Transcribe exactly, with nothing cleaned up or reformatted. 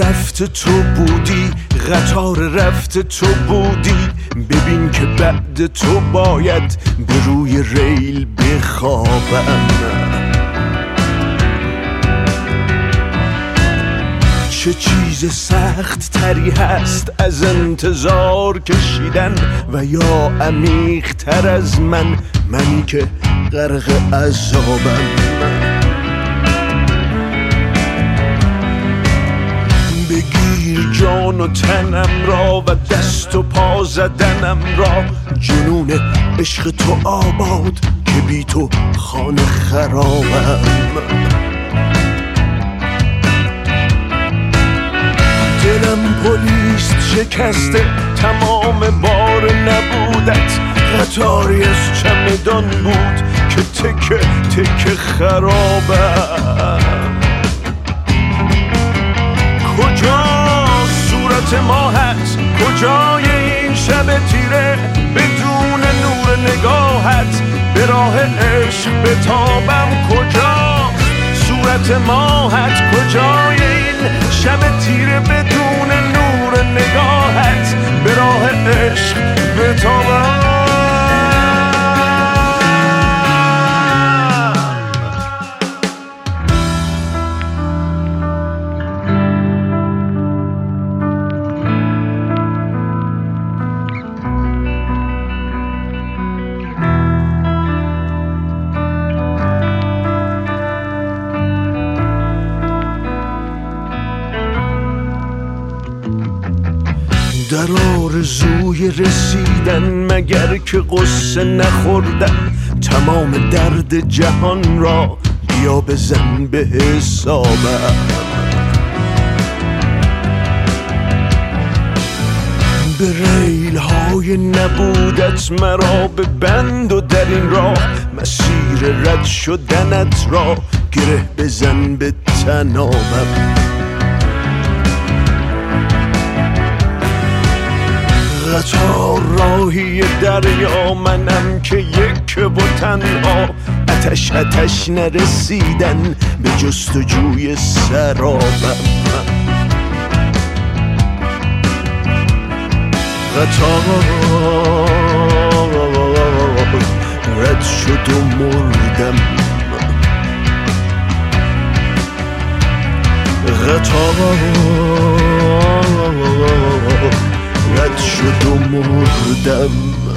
رفت تو بودی، قطار رفت تو بودی، ببین که بعد تو باید به روی ریل بخوابم. چه چیز سخت تری هست از انتظار کشیدن و یا عمیق تر از من، منی که غرق عذابم. بگیر جان و تنم را و دست و پا زدنم را، جنون عشق تو آباد که بی تو خانه خرابم. دلم پلیس شکسته، تمام بار نبودت قطاری از چمدان بود که تکه تکه خرابم. کجا صورت ماهت، کجای این شب تیره، بدون نور نگاهت به راه عشق بتابم. کجا صورت ماهت، کجای این شب تیره، بدون نور نگاهت به راه عشق بتابم. در آرزوی رسیدن مگر که قصه نخوردم، تمام درد جهان را بیا بزن به حسابم. به ریل های نبودت مرا به بند و در این راه، مسیر رد شدنت را گره بزن به تنابم. قطار راهی دریا، منم که یک و تنها، آتش آتش نرسیدن به جستجوی سرابم. قطار رد شد و مردم، قطار رد شد و مردم.